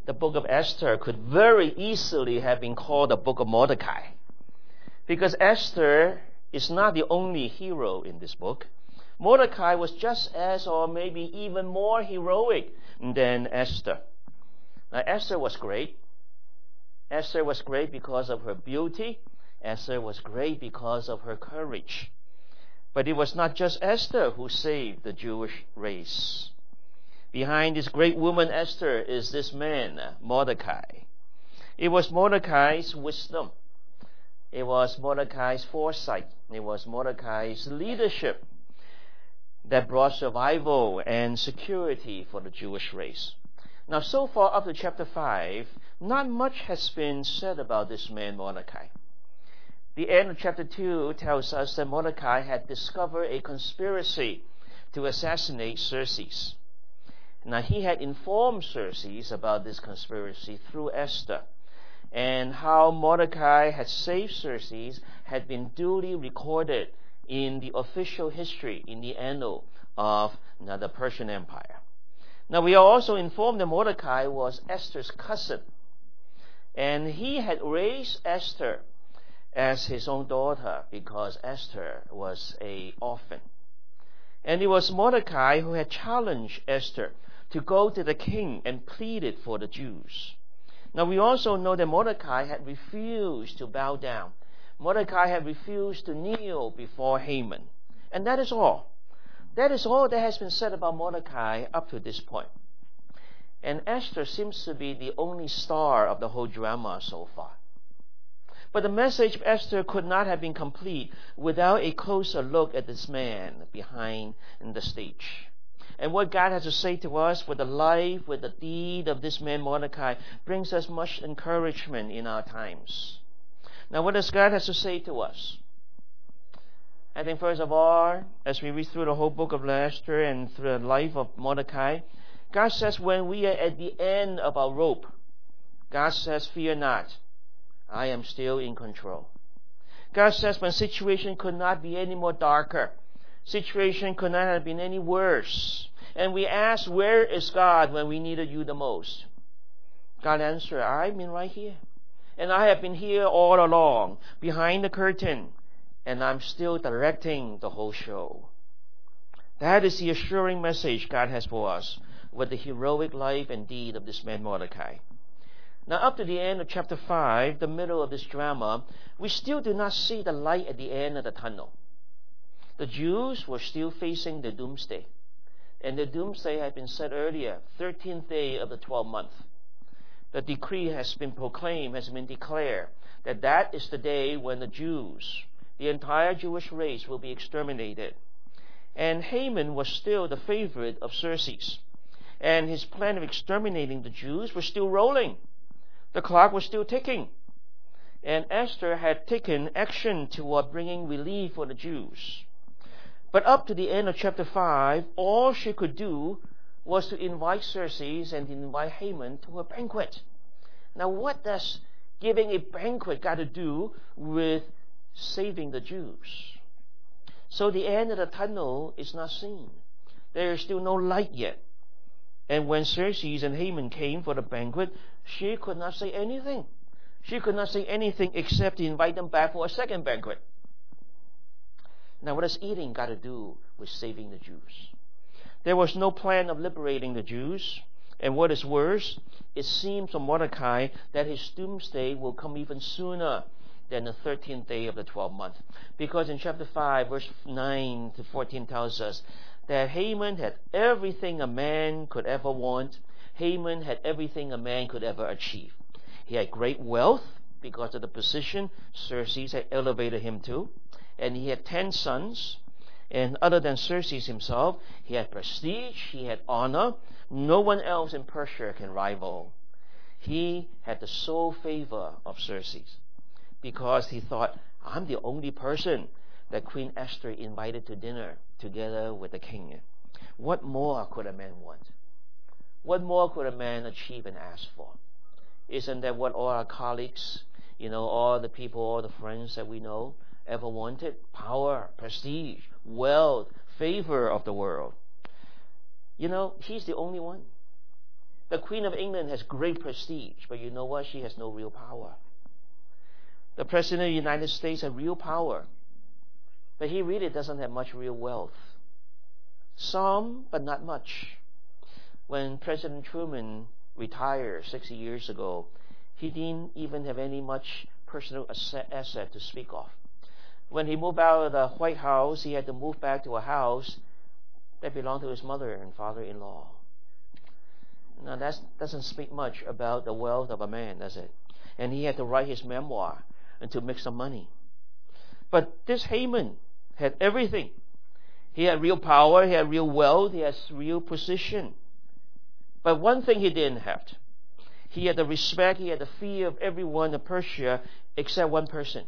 the book of Esther could very easily have been called the book of Mordecai, because Esther is not the only hero in this book. Mordecai was just as, or maybe even more heroic than Esther. Now, Esther was great. Esther was great because of her beauty. Esther was great because of her courage. But it was not just Esther who saved the Jewish race. Behind this great woman Esther is this man, Mordecai. It was Mordecai's wisdom. It was Mordecai's foresight. It was Mordecai's leadership that brought survival and security for the Jewish race. Now, so far up to chapter 5, not much has been said about this man Mordecai. The end of chapter 2 tells us that Mordecai had discovered a conspiracy to assassinate Xerxes. Now, he had informed Xerxes about this conspiracy through Esther, and how Mordecai had saved Xerxes had been duly recorded in the official history, in the annal of the Persian Empire. Now, we are also informed that Mordecai was Esther's cousin, and he had raised Esther as his own daughter because Esther was an orphan. And it was Mordecai who had challenged Esther to go to the king and pleaded for the Jews. Now, we also know that Mordecai had refused to bow down. Mordecai had refused to kneel before Haman. And that is all. That is all that has been said about Mordecai up to this point. And Esther seems to be the only star of the whole drama so far. But the message of Esther could not have been complete without a closer look at this man behind the stage. And what God has to say to us with the life, with the deed of this man Mordecai brings us much encouragement in our times. Now, what does God have to say to us? I think first of all, as we read through the whole book of Esther and through the life of Mordecai, God says when we are at the end of our rope, God says, fear not, I am still in control. God says when situation could not be any more darker, situation could not have been any worse, and we ask, where is God when we needed you the most? God answered, I've been right here. And I have been here all along, behind the curtain, and I'm still directing the whole show. That is the assuring message God has for us with the heroic life and deed of this man Mordecai. Now, up to the end of chapter 5, the middle of this drama, we still do not see the light at the end of the tunnel. The Jews were still facing the doomsday. And the doomsday had been said earlier, 13th day of the 12th month. The decree has been proclaimed, has been declared, that that is the day when the Jews, the entire Jewish race, will be exterminated. And Haman was still the favorite of Xerxes. And his plan of exterminating the Jews was still rolling. The clock was still ticking. And Esther had taken action toward bringing relief for the Jews. But up to the end of chapter 5, all she could do was to invite Xerxes and to invite Haman to a banquet. Now, what does giving a banquet got to do with saving the Jews? So the end of the tunnel is not seen. There is still no light yet. And when Xerxes and Haman came for the banquet, she could not say anything. She could not say anything except to invite them back for a second banquet. Now, what does eating got to do with saving the Jews? There was no plan of liberating the Jews. And what is worse, it seems from Mordecai that his doomsday will come even sooner than the 13th day of the 12th month. Because in chapter 5, verse 9 to 14 tells us that Haman had everything a man could ever want. Haman had everything a man could ever achieve. He had great wealth because of the position Xerxes had elevated him to. And he had 10 sons. And other than Xerxes himself, he had prestige, he had honor. No one else in Persia can rival. He had the sole favor of Xerxes because he thought, I'm the only person that Queen Esther invited to dinner together with the king. What more could a man want? What more could a man achieve and ask for? Isn't that what all our colleagues, all the people, all the friends that we know ever wanted? Power, prestige, wealth, favor of the world. He's the only one. The Queen of England has great prestige, but you know what? She has no real power. The President of the United States has real power, but he really doesn't have much real wealth. Some, but not much. When President Truman retired 60 years ago, he didn't even have any much personal asset to speak of. When he moved out of the White House, he had to move back to a house that belonged to his mother and father-in-law. Now that doesn't speak much about the wealth of a man, does it? And he had to write his memoir and to make some money. But this Haman had everything. He had real power, he had real wealth, he has real position. But one thing he didn't have. He had the respect, he had the fear of everyone in Persia except one person.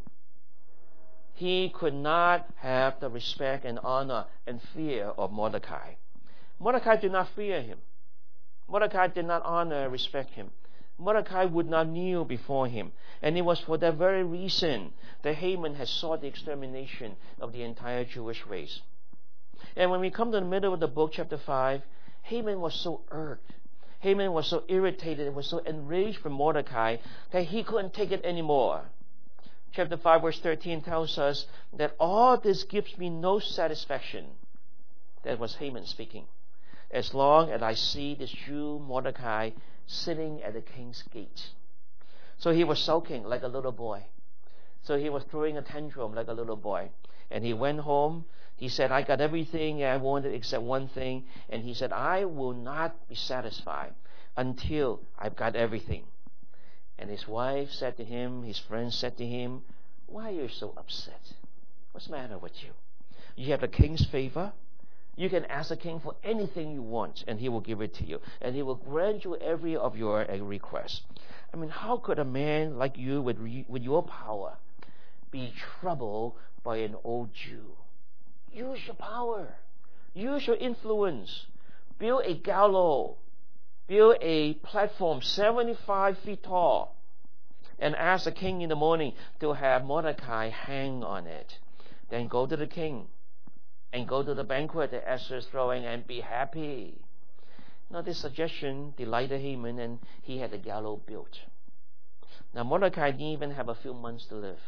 He could not have the respect and honor and fear of Mordecai. Mordecai did not fear him. Mordecai did not honor and respect him. Mordecai would not kneel before him. And it was for that very reason that Haman had sought the extermination of the entire Jewish race. And when we come to the middle of the book, chapter 5, Haman was so irked. Haman was so irritated, was so enraged for Mordecai that he couldn't take it anymore. Chapter 5, verse 13 tells us that all this gives me no satisfaction. That was Haman speaking. As long as I see this Jew Mordecai sitting at the king's gate. So he was sulking like a little boy. So he was throwing a tantrum like a little boy. And he went home. He said, I got everything I wanted except one thing. And he said, I will not be satisfied until I've got everything. And his wife said to him, his friends said to him, why are you so upset? What's the matter with you? You have the king's favor. You can ask the king for anything you want, and he will give it to you. And he will grant you every of your requests. I mean, how could a man like you with your power be troubled by an old Jew? Use your power. Use your influence. Build a gallows. Build a platform 75 feet tall. And ask the king in the morning to have Mordecai hang on it. Then go to the king. And go to the banquet that Esther is throwing and be happy. Now this suggestion delighted Haman, and he had the gallows built. Now Mordecai didn't even have a few months to live.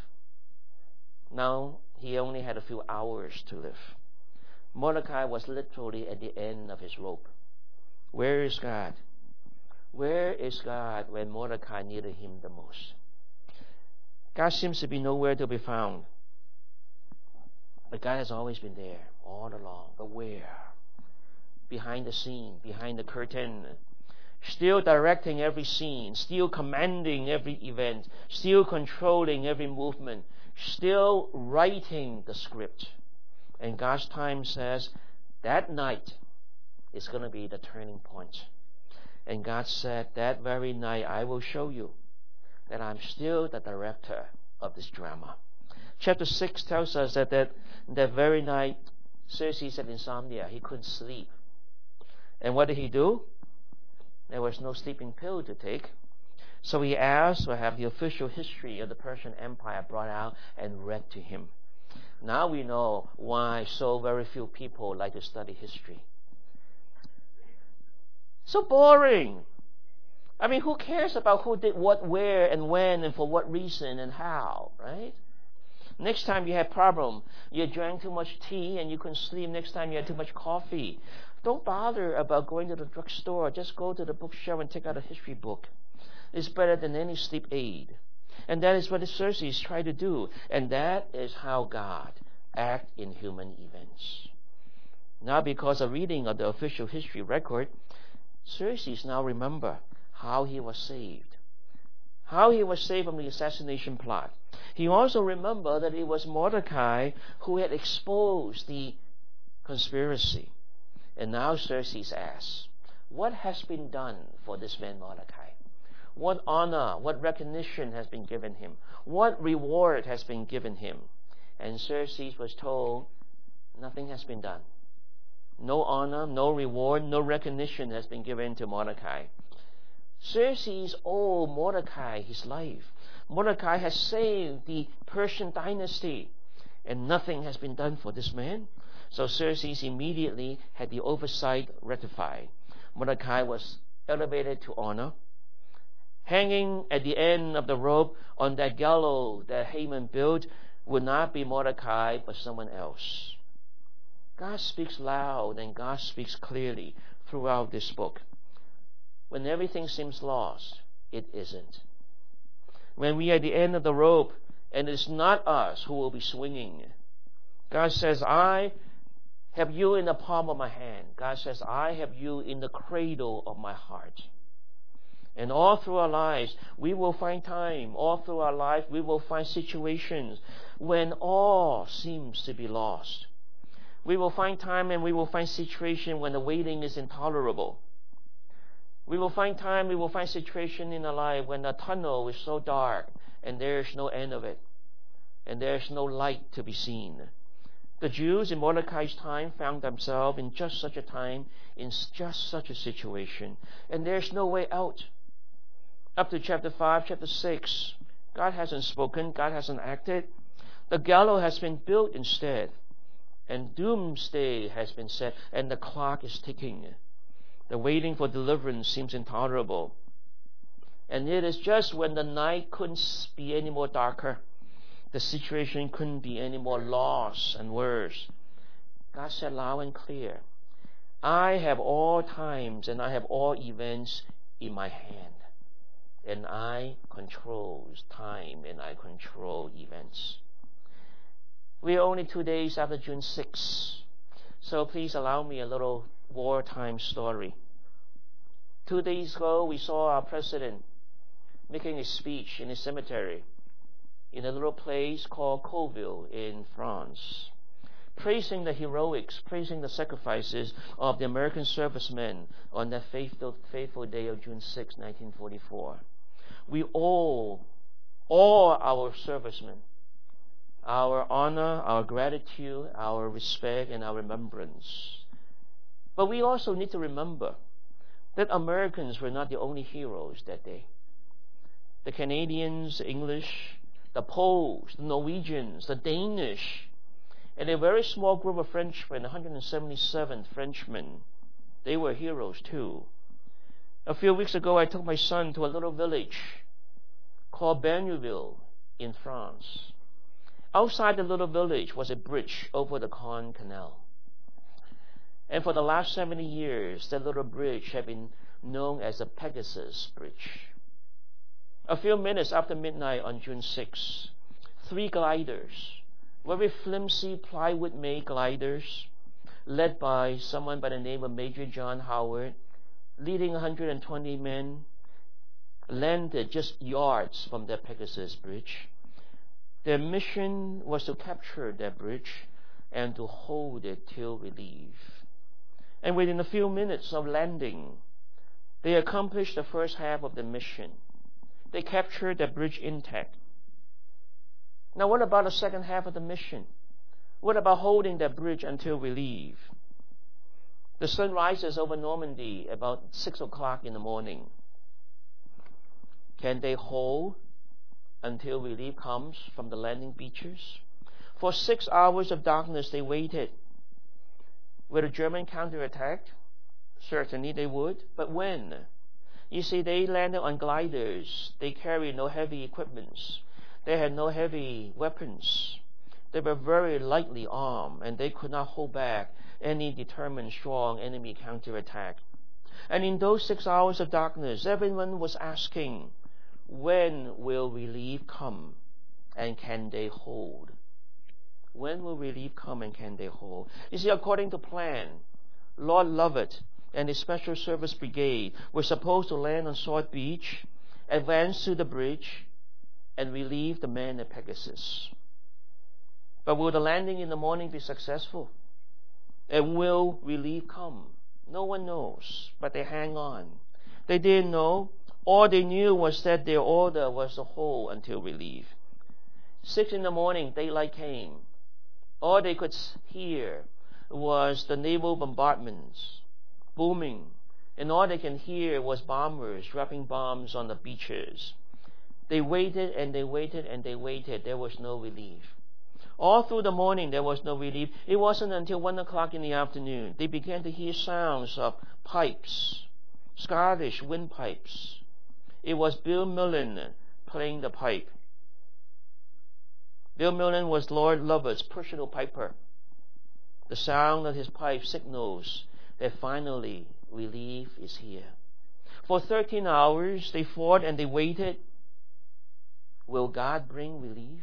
Now he only had a few hours to live. Mordecai was literally at the end of his rope. Where is God? Where is God when Mordecai needed him the most? God seems to be nowhere to be found. But God has always been there, all along. But where? Behind the scene, behind the curtain. Still directing every scene, still commanding every event, still controlling every movement, still writing the script. And God's time says, that night is going to be the turning point. And God said, that very night I will show you that I'm still the director of this drama. Chapter 6 tells us that very night, Xerxes had insomnia. He couldn't sleep. And what did he do? There was no sleeping pill to take. So he asked to have the official history of the Persian Empire brought out and read to him. Now we know why so very few people like to study history. So boring. I mean, who cares about who did what, where, and when, and for what reason, and how, right? Next time you have problem, you drank too much tea and you couldn't sleep. Next time you had too much coffee. Don't bother about going to the drugstore. Just go to the bookshelf and take out a history book. It's better than any sleep aid. And that is what the Xerxes tried to do. And that is how God acts in human events. Now, because of reading of the official history record, Xerxes now remember how he was saved. How he was saved from the assassination plot. He also remembered that it was Mordecai who had exposed the conspiracy. And now Xerxes asks, what has been done for this man Mordecai? What honor, what recognition has been given him? What reward has been given him? And Xerxes was told, nothing has been done. No honor, no reward, no recognition has been given to Mordecai. Xerxes owed Mordecai his life. Mordecai has saved the Persian dynasty, and nothing has been done for this man. So Xerxes immediately had the oversight rectified. Mordecai was elevated to honor. Hanging at the end of the rope on that gallows that Haman built would not be Mordecai, but someone else. God speaks loud and God speaks clearly throughout this book. When everything seems lost, it isn't. When we are at the end of the rope and it's not us who will be swinging, God says, I have you in the palm of my hand. God says, I have you in the cradle of my heart. And all through our lives, we will find time. All through our life, we will find situations when all seems to be lost. We will find time and we will find situation when the waiting is intolerable. We will find time, we will find situation in our life when the tunnel is so dark and there is no end of it. And there is no light to be seen. The Jews in Mordecai's time found themselves in just such a time, in just such a situation. And there's no way out. Up to chapter 5, chapter 6, God hasn't spoken, God hasn't acted. The gallows has been built instead. And doomsday has been set, and the clock is ticking. The waiting for deliverance seems intolerable. And it is just when the night couldn't be any more darker, the situation couldn't be any more lost and worse. God said loud and clear, I have all times and I have all events in my hand. And I control time and I control events. We are only 2 days after June 6th. So please allow me a little wartime story. 2 days ago, we saw our president making a speech in a cemetery in a little place called Colville in France, praising the heroics, praising the sacrifices of the American servicemen on that faithful day of June 6, 1944. We all our servicemen, our honor, our gratitude, our respect, and our remembrance. But we also need to remember that Americans were not the only heroes that day. The Canadians, the English, the Poles, the Norwegians, the Danish, and a very small group of Frenchmen, 177 Frenchmen, they were heroes too. A few weeks ago, I took my son to a little village called Berneuville in France. Outside the little village was a bridge over the Caen Canal. And for the last 70 years, that little bridge had been known as the Pegasus Bridge. A few minutes after midnight on June 6, 3 gliders, very flimsy plywood-made gliders, led by someone by the name of Major John Howard, leading 120 men, landed just yards from the Pegasus Bridge. Their mission was to capture that bridge and to hold it till relief. And within a few minutes of landing, they accomplished the first half of the mission. They captured the bridge intact. Now what about the second half of the mission? What about holding that bridge until we leave? The sun rises over Normandy about 6 o'clock in the morning. Can they hold until relief comes from the landing beaches? For 6 hours of darkness they waited. Will the German counterattack? Certainly they would. But when? You see, they landed on gliders. They carried no heavy equipments. They had no heavy weapons. They were very lightly armed, and they could not hold back any determined, strong enemy counterattack. And in those 6 hours of darkness, everyone was asking, when will relief come, and can they hold? When will relief come, and can they hold? You see, according to plan, Lord Lovett and his Special Service Brigade were supposed to land on Sword Beach, advance to the bridge, and relieve the men at Pegasus. But will the landing in the morning be successful? And will relief come? No one knows, but they hang on. They didn't know. All they knew was that their order was to hold until relief. 6 in the morning, daylight came. All they could hear was the naval bombardments booming, and all they can hear was bombers dropping bombs on the beaches. They waited and they waited and they waited. There was no relief. All through the morning, there was no relief. It wasn't until 1 o'clock in the afternoon they began to hear sounds of pipes Scottish windpipes. It was Bill Millen playing the pipe. Bill Millen was Lord Lovett's personal piper. The sound of his pipe signals that finally relief is here. For 13 hours they fought and they waited. Will God bring relief?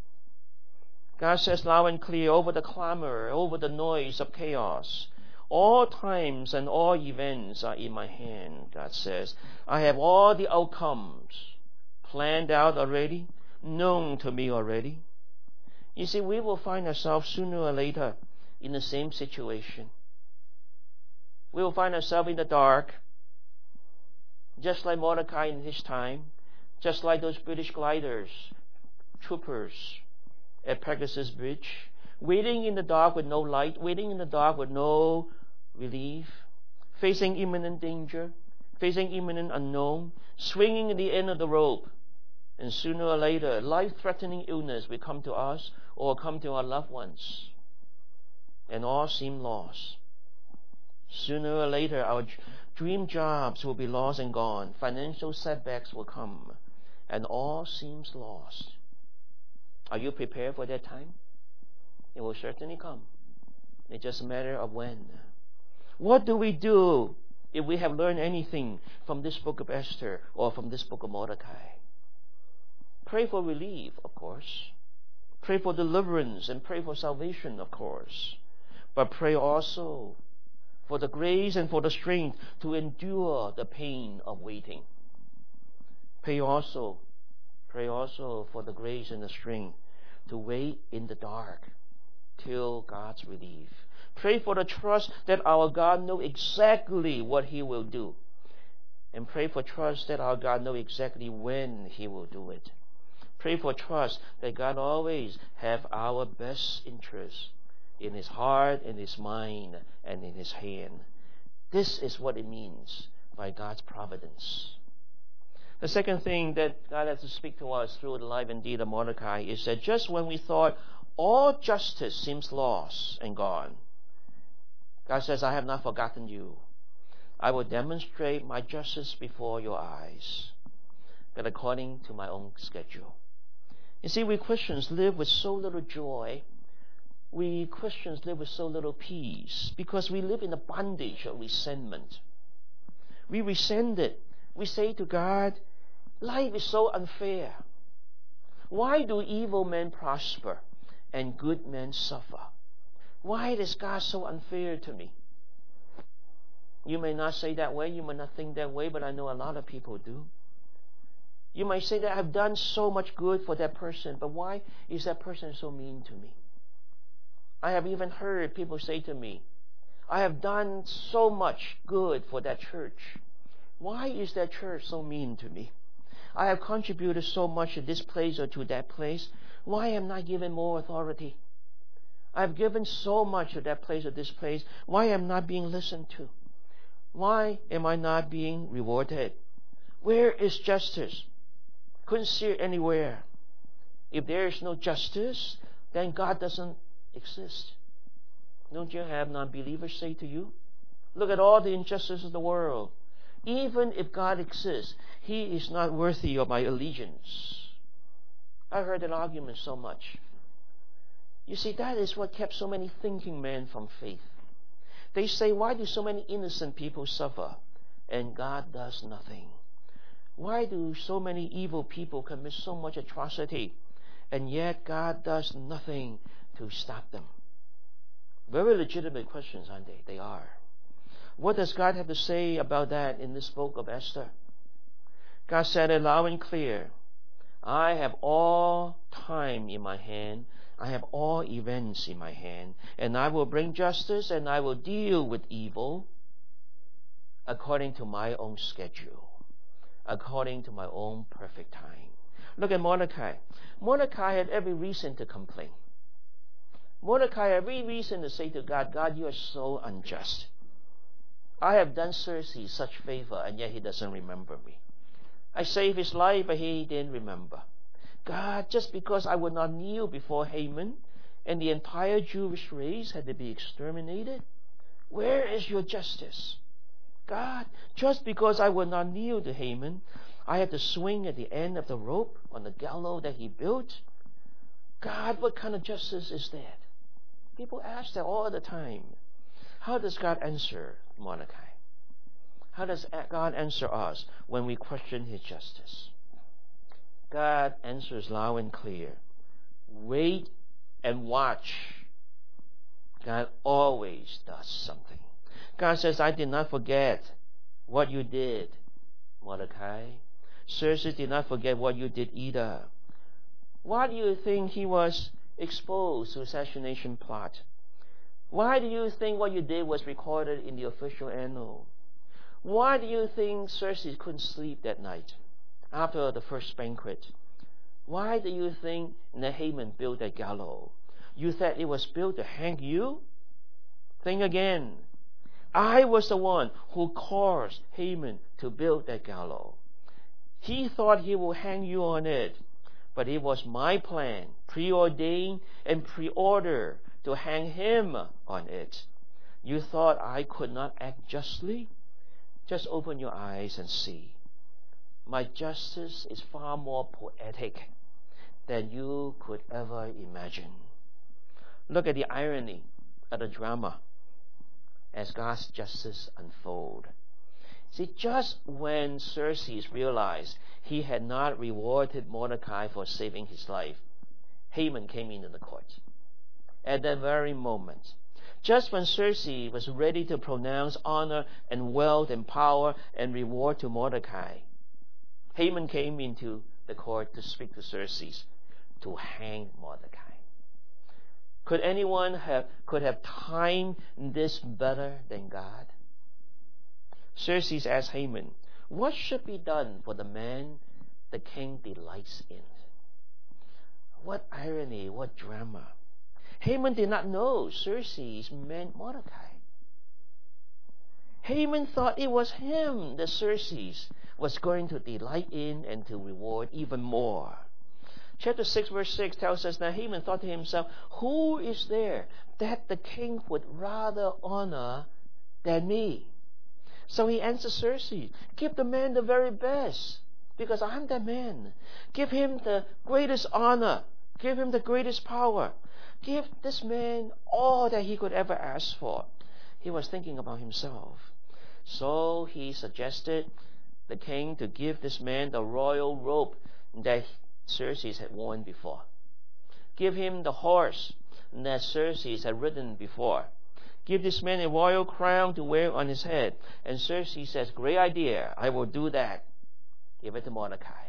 God says loud and clear over the clamor, over the noise of chaos. All times and all events are in my hand, God says. I have all the outcomes planned out already, known to me already. You see, we will find ourselves sooner or later in the same situation. We will find ourselves in the dark, just like Mordecai in his time, just like those British gliders, troopers at Pegasus Bridge, waiting in the dark with no light, waiting in the dark with no relief, facing imminent danger, facing imminent unknown, swinging at the end of the rope. And sooner or later, life-threatening illness will come to us or come to our loved ones. And all seem lost. Sooner or later, our dream jobs will be lost and gone. Financial setbacks will come. And all seems lost. Are you prepared for that time? It will certainly come. It's just a matter of when. What do we do if we have learned anything from this book of Esther or from this book of Mordecai? Pray for relief, of course. Pray for deliverance and pray for salvation, of course. But pray also for the grace and for the strength to endure the pain of waiting. Pray also for the grace and the strength to wait in the dark till God's relief. Pray for the trust that our God knows exactly what He will do. And pray for trust that our God knows exactly when He will do it. Pray for trust that God always have our best interest in His heart, in His mind, and in His hand. This is what it means by God's providence. The second thing that God has to speak to us through the life and deed of Mordecai is that just when we thought all justice seems lost and gone, God says, I have not forgotten you. I will demonstrate my justice before your eyes, but according to my own schedule. You see, we Christians live with so little joy. We Christians live with so little peace because we live in the bondage of resentment. We resent it. We say to God, life is so unfair. Why do evil men prosper and good men suffer? Why is God so unfair to me? You may not say that way, you may not think that way, but I know a lot of people do. You might say that I've done so much good for that person, but why is that person so mean to me? I have even heard people say to me, I have done so much good for that church. Why is that church so mean to me? I have contributed so much to this place or to that place. Why am I not given more authority? I have given so much to that place or this place. Why am I not being listened to? Why am I not being rewarded? Where is justice? Couldn't see it anywhere. If there is no justice, then God doesn't exist. Don't you have non-believers say to you, look at all the injustice of the world. Even if God exists, He is not worthy of my allegiance. I heard that argument so much. You see, that is what kept so many thinking men from faith. They say, why do so many innocent people suffer and God does nothing? Why do so many evil people commit so much atrocity and yet God does nothing to stop them? Very legitimate questions, aren't they? They are. What does God have to say about that in this book of Esther? God said it loud and clear. I have all time in my hand. I have all events in my hand. And I will bring justice and I will deal with evil according to my own schedule, according to my own perfect time. Look at Mordecai. Mordecai had every reason to complain. Mordecai had every reason to say to God, God, you are so unjust. I have done Xerxes such favor, and yet he doesn't remember me. I saved his life, but he didn't remember. God, just because I would not kneel before Haman, and the entire Jewish race had to be exterminated, where is your justice? God, just because I will not kneel to Haman, I have to swing at the end of the rope on the gallows that he built? God, what kind of justice is that? People ask that all the time. How does God answer Mordecai? How does God answer us when we question His justice? God answers loud and clear. Wait and watch. God always does something. God says, I did not forget what you did, Mordecai. Xerxes did not forget what you did either. Why do you think he was exposed to assassination plot? Why do you think what you did was recorded in the official annal? Why do you think Xerxes couldn't sleep that night after the first banquet? Why do you think that Haman built that gallows? You thought it was built to hang you? Think again. I was the one who caused Haman to build that gallows. He thought he would hang you on it, but it was my plan, preordained and pre-ordered to hang him on it. You thought I could not act justly? Just open your eyes and see. My justice is far more poetic than you could ever imagine. Look at the irony of the drama as God's justice unfolds. See, just when Xerxes realized he had not rewarded Mordecai for saving his life, Haman came into the court. At that very moment, just when Xerxes was ready to pronounce honor and wealth and power and reward to Mordecai, Haman came into the court to speak to Xerxes to hang Mordecai. Could anyone have timed this better than God? Xerxes asked Haman, what should be done for the man the king delights in? What irony, what drama. Haman did not know Xerxes meant Mordecai. Haman thought it was him that Xerxes was going to delight in and to reward even more. Chapter 6, verse 6 tells us that Haman thought to himself, who is there that the king would rather honor than me? So he answered Xerxes, give the man the very best, because I'm that man. Give him the greatest honor. Give him the greatest power. Give this man all that he could ever ask for. He was thinking about himself. So he suggested the king to give this man the royal robe that Xerxes had worn before. Give him the horse that Xerxes had ridden before. Give this man a royal crown to wear on his head. And Xerxes says, great idea, I will do that. Give it to Mordecai.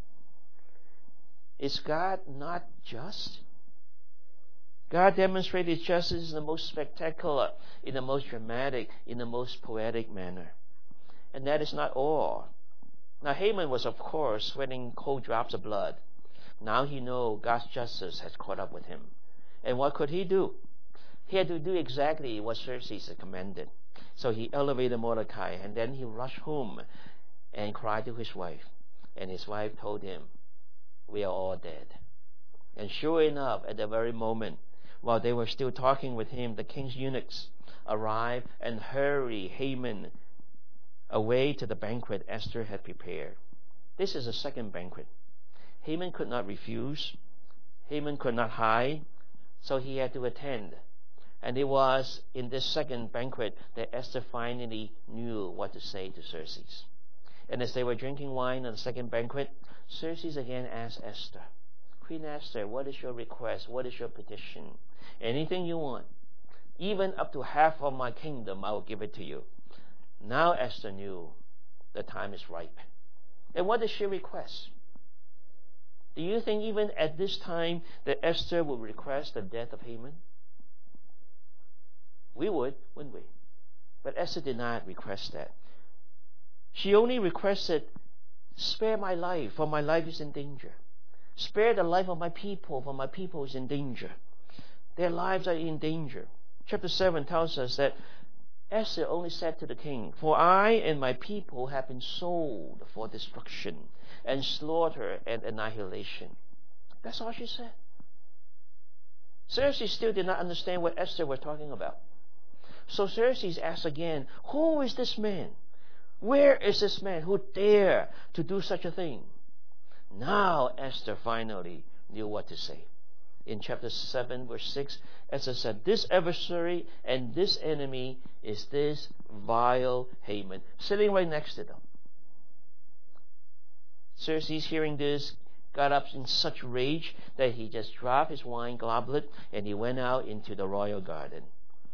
Is God not just? God demonstrated justice in the most spectacular, in the most dramatic, in the most poetic manner. And that is not all. Now Haman was, of course, sweating cold drops of blood. Now he knows God's justice has caught up with him. And what could he do? He had to do exactly what Xerxes had commanded. So he elevated Mordecai, and then he rushed home and cried to his wife. And his wife told him, we are all dead. And sure enough, at the very moment, while they were still talking with him, the king's eunuchs arrived and hurried Haman away to the banquet Esther had prepared. This is a second banquet. Haman could not refuse. Haman could not hide. So he had to attend. And it was in this second banquet that Esther finally knew what to say to Xerxes. And as they were drinking wine on the second banquet, Xerxes again asked Esther, Queen Esther, what is your request? What is your petition? Anything you want. Even up to half of my kingdom, I will give it to you. Now Esther knew the time is ripe. And what did she request? Do you think even at this time that Esther would request the death of Haman? We would, wouldn't we? But Esther did not request that. She only requested, spare my life, for my life is in danger. Spare the life of my people, for my people is in danger. Their lives are in danger. Chapter 7 tells us that Esther only said to the king, for I and my people have been sold for destruction and slaughter and annihilation. That's all she said. Xerxes still did not understand what Esther was talking about. So Xerxes asked again, who is this man Where is this man who dare to do such a thing? Now Esther finally knew what to say. In chapter 7, verse 6, Esther said, this adversary and this enemy is this vile Haman, sitting right next to them. Xerxes, hearing this, got up in such rage that he just dropped his wine goblet and he went out into the royal garden.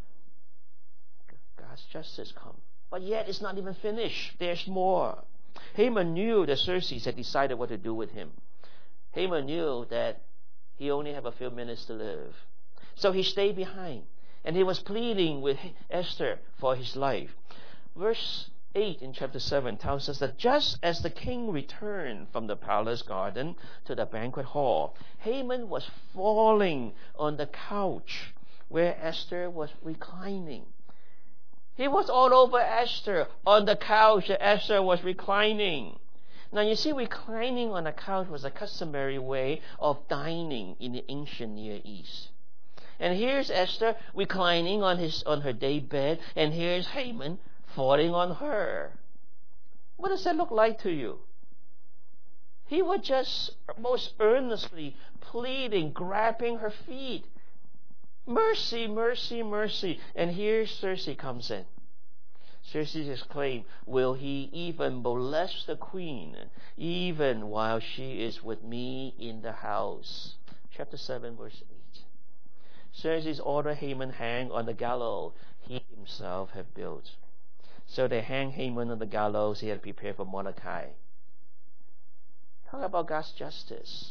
God's justice come. But yet it's not even finished. There's more. Haman knew that Xerxes had decided what to do with him. Haman knew that he only had a few minutes to live. So he stayed behind. And he was pleading with Esther for his life. Verse 8 in chapter 7 tells us that just as the king returned from the palace garden to the banquet hall, Haman was falling on the couch where Esther was reclining. He was all over Esther on the couch that Esther was reclining. Now you see, reclining on a couch was a customary way of dining in the ancient Near East. And here's Esther reclining on her day bed, and here's Haman falling on her. What does that look like to you? He was just most earnestly pleading, grabbing her feet. Mercy, mercy, mercy. And here Xerxes comes in. Xerxes exclaimed, will he even molest the queen, even while she is with me in the house? Chapter 7, verse 8. Xerxes ordered Haman hang on the gallows he himself had built. So they hang Haman on the gallows he had prepared for Mordecai. Talk about God's justice.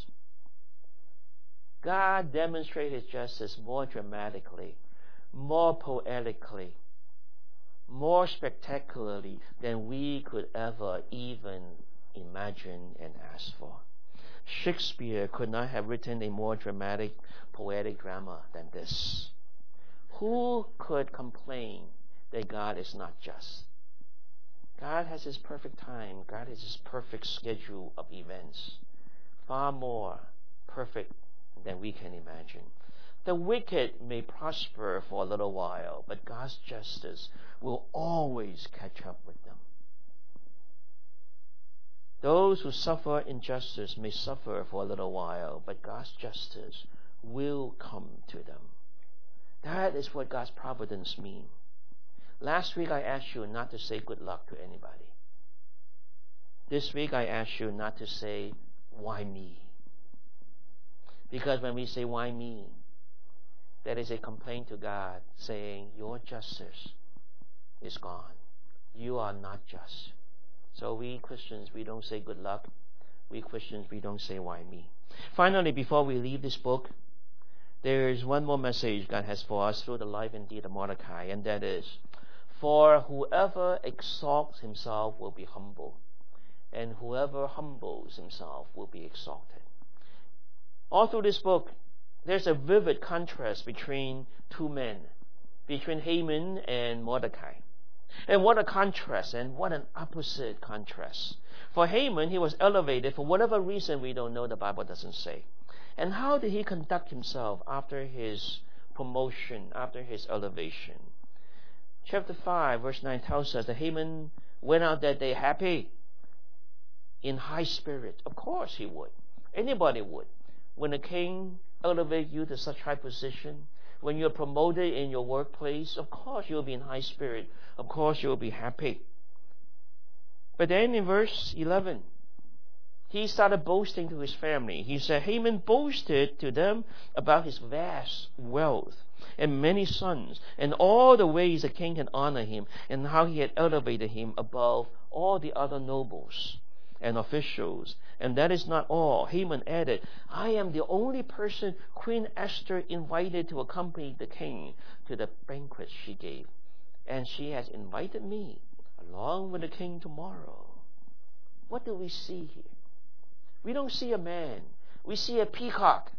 God demonstrated his justice more dramatically, more poetically, more spectacularly than we could ever even imagine and ask for. Shakespeare could not have written a more dramatic, poetic drama than this. Who could complain that God is not just? God has his perfect time. God has his perfect schedule of events. Far more perfect than we can imagine. The wicked may prosper for a little while, but God's justice will always catch up with them. Those who suffer injustice may suffer for a little while, but God's justice will come to them. That is what God's providence means. Last week I asked you not to say good luck to anybody. This week I asked you not to say, why me? Because when we say, why me? That is a complaint to God saying, your justice is gone. You are not just. So we Christians, we don't say good luck. We Christians, we don't say why me. Finally, before we leave this book, there is one more message God has for us through the life and deed of Mordecai, and that is, for whoever exalts himself will be humble, and whoever humbles himself will be exalted. All through this book, there's a vivid contrast between two men, between Haman and Mordecai. And what a contrast, and what an opposite contrast. For Haman, he was elevated for whatever reason we don't know, the Bible doesn't say. And how did he conduct himself after his promotion, after his elevation? Chapter 5, verse 9 tells us that Haman went out that day happy, in high spirit. Of course he would. Anybody would. When a king elevates you to such high position, when you're promoted in your workplace, of course you'll be in high spirit. Of course you'll be happy. But then in verse 11, he started boasting to his family. He said, Haman boasted to them about his vast wealth and many sons, and all the ways the king had honored him, and how he had elevated him above all the other nobles and officials. And that is not all. Haman added, I am the only person Queen Esther invited to accompany the king to the banquet she gave. And she has invited me along with the king tomorrow. What do we see here? We don't see a man. We see a peacock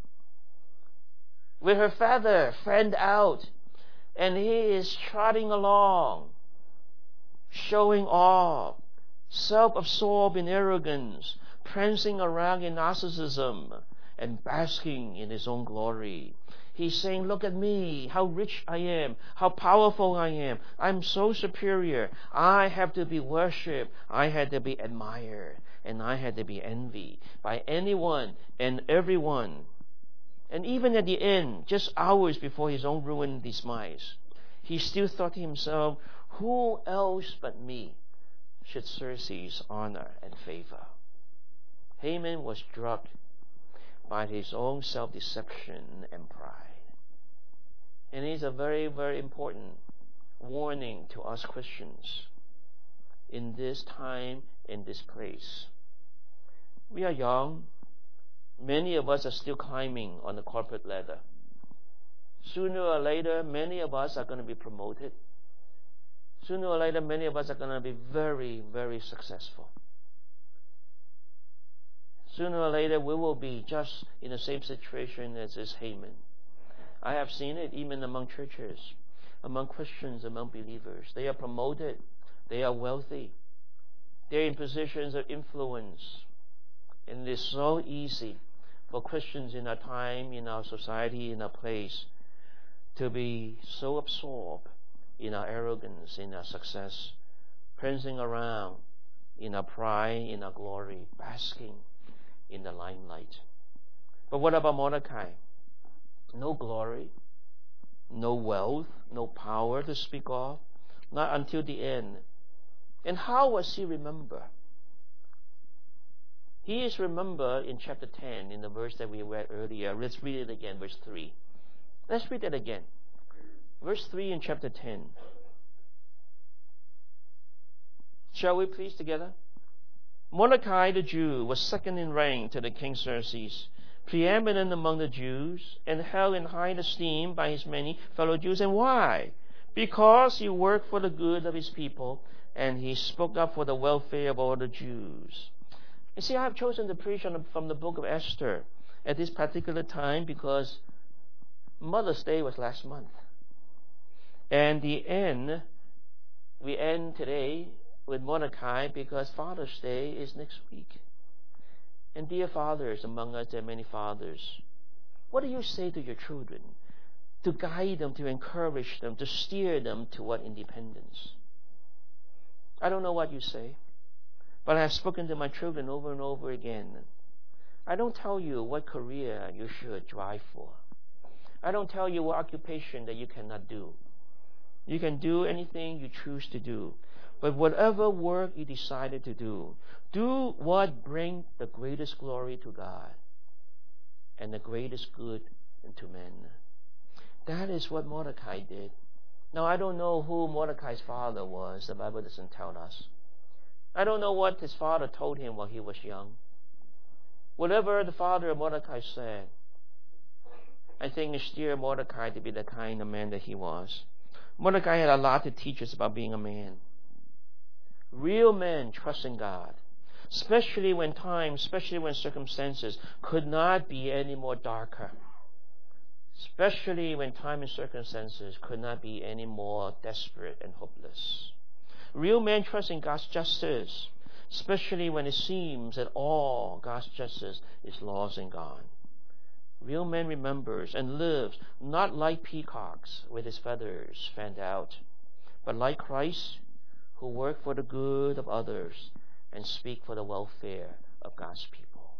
with her feather fanned out, and he is trotting along, showing off, self-absorbed in arrogance, prancing around in narcissism, and basking in his own glory. He's saying, look at me, how rich I am, how powerful I am. I'm so superior. I have to be worshipped. I had to be admired. And I had to be envied by anyone and everyone. And even at the end, just hours before his own ruin and demise, he still thought to himself, who else but me should Circe's honor and favor? Haman was struck by his own self-deception and pride. And it's a very, very important warning to us Christians in this time, in this place. We are young. Many of us are still climbing on the corporate ladder. Sooner or later, many of us are going to be promoted. Sooner or later, many of us are going to be very, very successful. Sooner or later, we will be just in the same situation as this Haman. I have seen it even among churches, among Christians, among believers. They are promoted. They are wealthy. They're in positions of influence. And it is so easy for Christians in our time, in our society, in our place, to be so absorbed in our arrogance, in our success, prancing around in our pride, in our glory, basking in the limelight. But what about Mordecai? No glory, no wealth, no power to speak of, not until the end. And how was he remembered? He is remembered in chapter 10, in the verse that we read earlier. Let's read it again, verse 3. Let's read it again. Verse 3 in chapter 10. Shall we please together? Mordecai the Jew was second in rank to the king Xerxes, preeminent among the Jews, and held in high esteem by his many fellow Jews. And why? Because he worked for the good of his people, and he spoke up for the welfare of all the Jews. You see, I have chosen to preach from the book of Esther at this particular time because Mother's Day was last month. And we end today with Mordecai because Father's Day is next week. And dear fathers, among us there are many fathers. What do you say to your children to guide them, to encourage them, to steer them toward independence? I don't know what you say, but I have spoken to my children over and over again. I don't tell you what career you should drive for. I don't tell you what occupation that you cannot do. You can do anything you choose to do. But whatever work you decided to do what brings the greatest glory to God and the greatest good to men. That is what Mordecai did. Now, I don't know who Mordecai's father was. The Bible doesn't tell us. I don't know what his father told him while he was young. Whatever the father of Mordecai said, I think it steered Mordecai to be the kind of man that he was. Mordecai had a lot to teach us about being a man. Real men trust in God, especially when circumstances could not be any more darker. Especially when time and circumstances could not be any more desperate and hopeless. Real men trust in God's justice, especially when it seems that all God's justice is lost and gone. Real man remembers and lives not like peacocks with his feathers fanned out, but like Christ, who work for the good of others and speak for the welfare of God's people.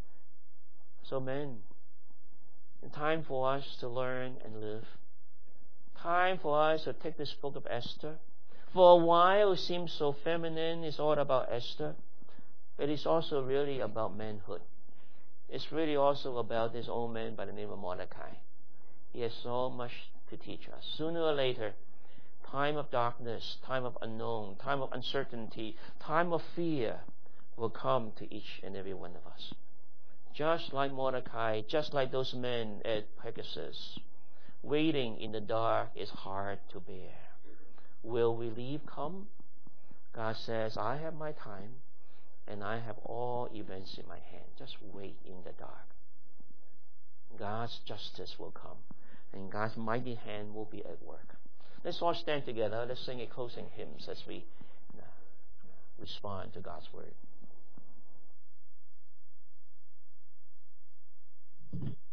So men, it's time for us to learn and live. Time for us to take this book of Esther. For a while it seems so feminine, it's all about Esther, but it's also really about manhood. It's really also about this old man by the name of Mordecai. He has so much to teach us. Sooner or later, time of darkness, time of unknown, time of uncertainty, time of fear will come to each and every one of us. Just like Mordecai, just like those men at Pegasus, waiting in the dark is hard to bear. Will relief come? God says, I have my time, and I have all events in my hand. Just wait in the dark. God's justice will come, and God's mighty hand will be at work. Let's all stand together. Let's sing a closing hymn as we respond to God's word.